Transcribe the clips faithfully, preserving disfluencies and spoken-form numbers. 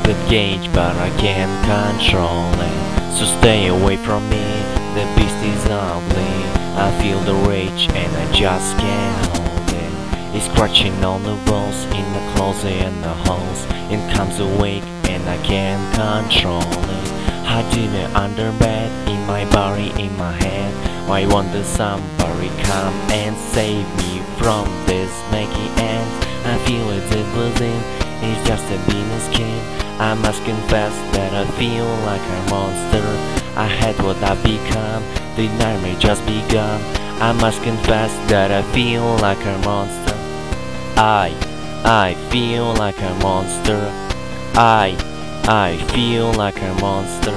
the cage, but I can't control it. So stay away from me, the beast is ugly. I feel the rage and I just can't hold it. It's scratching on the walls, in the closet and the halls. It comes awake and I can't control it. Hiding it under bed, in my body, in my head. Why won't somebody come and save me from this snaky end? I feel it deep within, it's just a being skin. I must confess that I feel like a monster. I had what I've become, the nightmare just begun. I must confess that I feel like a monster. I, I feel like a monster. I, I feel like a monster.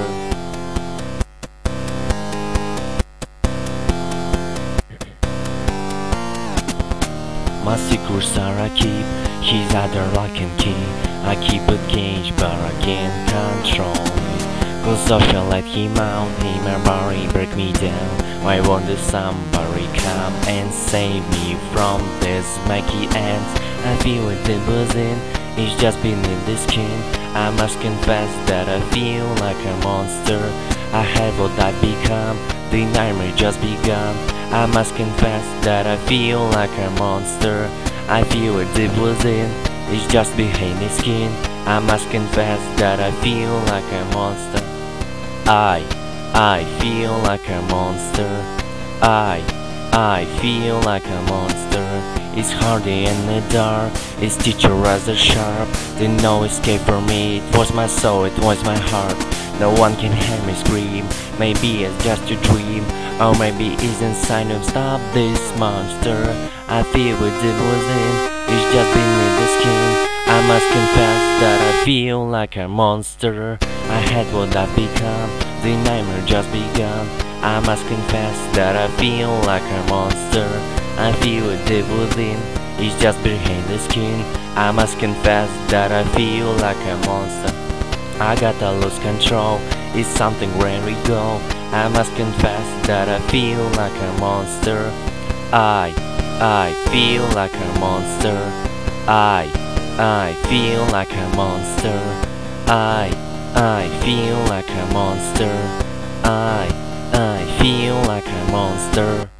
My secrets are I keep, he's either lock and key. I keep a cage but I can't control it. Cause I feel let him out, he my body break me down. Why won't somebody come and save me from this smacky end? I feel it deep within, it's just beneath the skin. I must confess that I feel like a monster. I had what I become, the nightmare just begun. I must confess that I feel like a monster. I feel it deep within, it's just behind the skin. I must confess that I feel like a monster. I, I feel like a monster. I, I feel like a monster. It's hardy in the dark, its teacher razor sharp. There's no escape for me, it was my soul, it was my heart. No one can hear me scream, maybe it's just a dream. Or maybe it's a sign of stop this monster. I feel it deep within, it's just beneath the skin. I must confess that I feel like a monster. I had what I've become, the nightmare just begun. I must confess that I feel like a monster. I feel it deep within, it's just behind the skin. I must confess that I feel like a monster. I gotta lose control, it's something rare go. I must confess that I feel like a monster. I, I feel like a monster. I, I feel like a monster. I, I feel like a monster. I, I feel like a monster.